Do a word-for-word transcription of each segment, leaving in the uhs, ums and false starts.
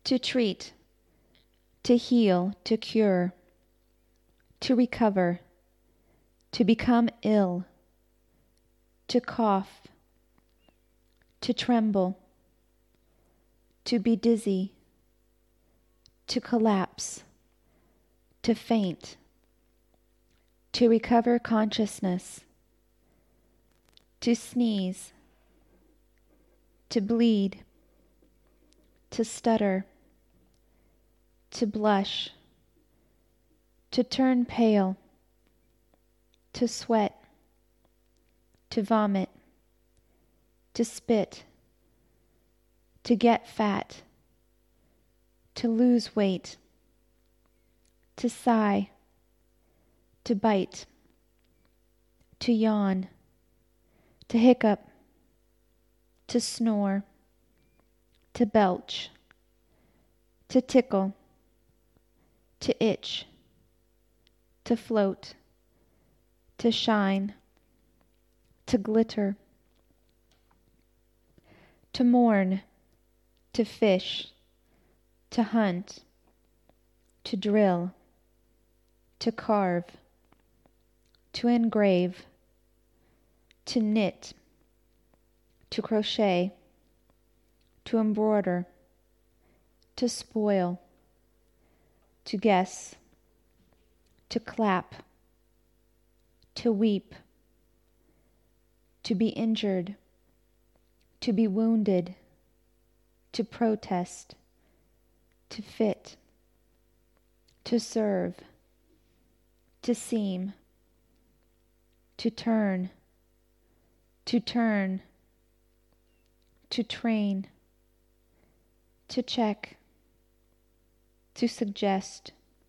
To treat, to heal, to cure, to recover, to become ill, to cough, to tremble, to be dizzy, to collapse, to faint, to recover consciousness, to sneeze, to bleed, to stutter, to blush, to turn pale, to sweat, to vomit, to spit, to get fat, to lose weight, to sigh, to bite, to yawn, to hiccup, to snore, to belch, to tickle, to itch, to float, to shine, to glitter, to mourn, to fish, to hunt, to drill, to carve, to engrave, to knit, to crochet, to embroider, to spoil, to guess, to clap, to weep, to be injured, to be wounded, to protest, to fit, to serve, to seem, to turn, to turn, to train, to check, to suggest,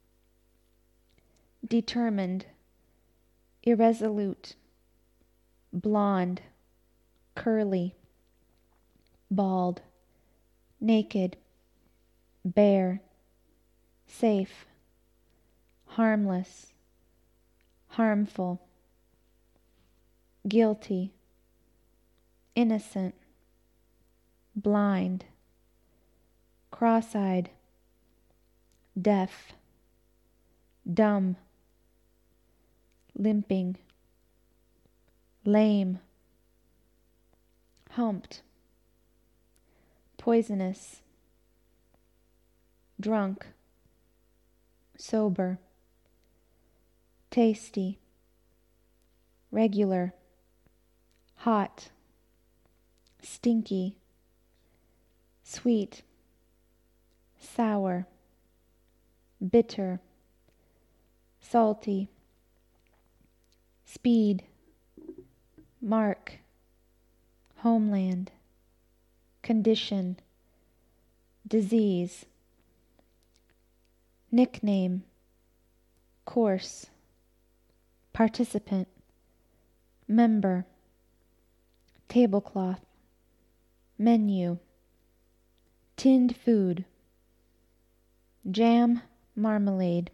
determined, irresolute, blonde, curly, bald, naked, bare, safe, harmless, harmful, guilty, innocent, blind, cross-eyed, deaf, dumb, limping, lame, humped, poisonous, drunk, sober, tasty, regular, hot, stinky, sweet, sour, bitter, salty, speed, mark, homeland, condition, disease, nickname, course, participant, member, tablecloth, menu, tinned food, jam, marmalade,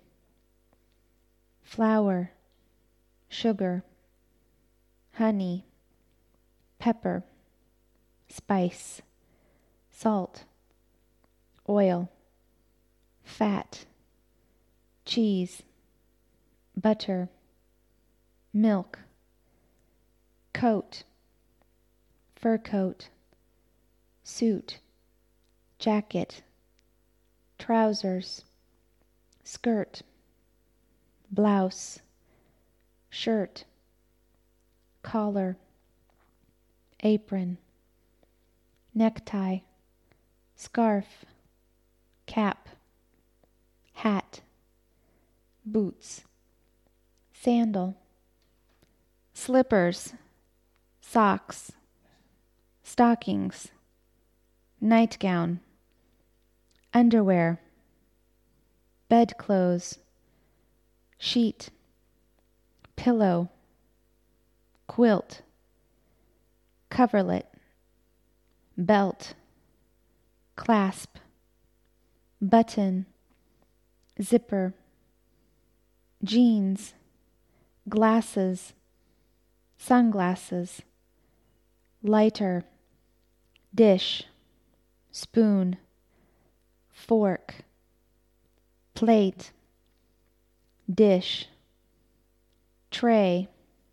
flour, sugar, honey, pepper, spice, salt, oil, fat, cheese, butter, milk, coat, fur coat, suit, jacket, trousers, skirt, blouse, shirt, collar, apron, necktie, scarf, cap, hat, boots, sandal, slippers, socks, stockings, nightgown, underwear, bedclothes, sheet, pillow, quilt, coverlet, belt, clasp, button, zipper, jeans, glasses, sunglasses, lighter, dish, spoon, fork, plate, dish, tray,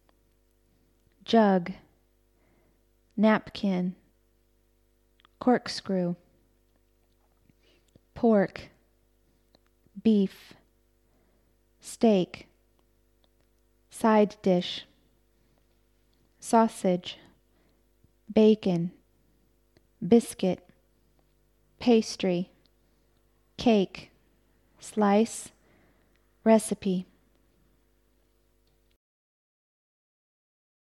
jug, napkin, corkscrew, pork, beef, steak, side dish, sausage, bacon, biscuit, pastry, cake, slice, recipe.